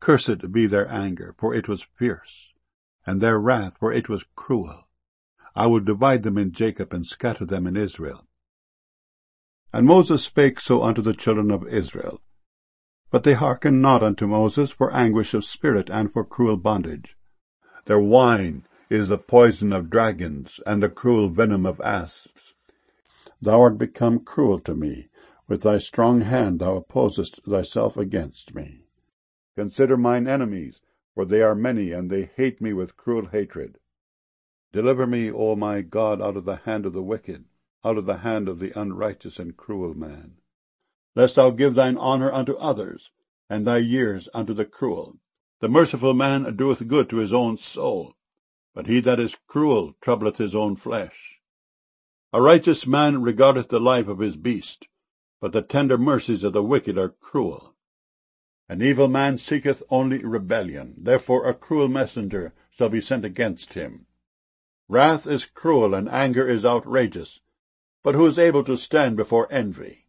Cursed be their anger, for it was fierce, and their wrath, for it was cruel. I will divide them in Jacob, and scatter them in Israel. And Moses spake so unto the children of Israel. But they hearkened not unto Moses for anguish of spirit and for cruel bondage. Their wine is the poison of dragons, and the cruel venom of asps. Thou art become cruel to me. With thy strong hand thou opposest thyself against me. Consider mine enemies, for they are many, and they hate me with cruel hatred. Deliver me, O my God, out of the hand of the wicked, out of the hand of the unrighteous and cruel man. Lest thou give thine honour unto others, and thy years unto the cruel. The merciful man doeth good to his own soul, but he that is cruel troubleth his own flesh. A righteous man regardeth the life of his beast, but the tender mercies of the wicked are cruel. An evil man seeketh only rebellion, therefore a cruel messenger shall be sent against him. Wrath is cruel, and anger is outrageous, but who is able to stand before envy?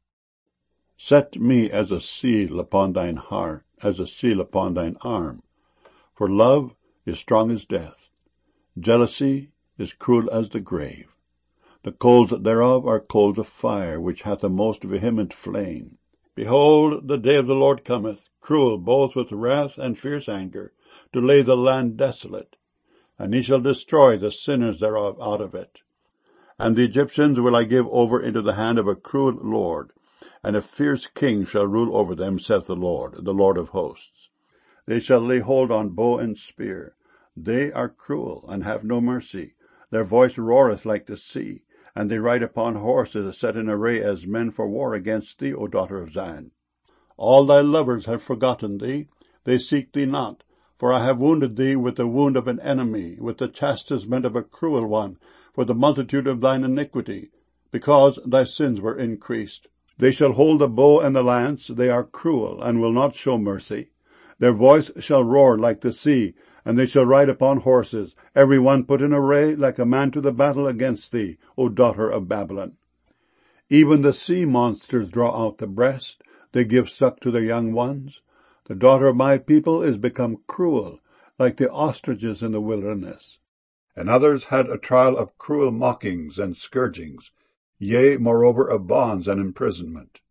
Set me as a seal upon thine heart, as a seal upon thine arm. For love is strong as death. Jealousy is cruel as the grave. The coals thereof are coals of fire, which hath a most vehement flame. Behold, the day of the Lord cometh, cruel both with wrath and fierce anger, to lay the land desolate. And he shall destroy the sinners thereof out of it. And the Egyptians will I give over into the hand of a cruel lord, and a fierce king shall rule over them, saith the Lord of hosts. They shall lay hold on bow and spear. They are cruel, and have no mercy. Their voice roareth like the sea, and they ride upon horses set in array as men for war against thee, O daughter of Zion. All thy lovers have forgotten thee. They seek thee not. For I have wounded thee with the wound of an enemy, with the chastisement of a cruel one, for the multitude of thine iniquity, because thy sins were increased. They shall hold the bow and the lance. They are cruel, and will not show mercy. Their voice shall roar like the sea, and they shall ride upon horses, every one put in array like a man to the battle against thee, O daughter of Babylon. Even the sea monsters draw out the breast. They give suck to their young ones. The daughter of my people is become cruel, like the ostriches in the wilderness. And others had a trial of cruel mockings and scourgings, yea, moreover of bonds and imprisonment.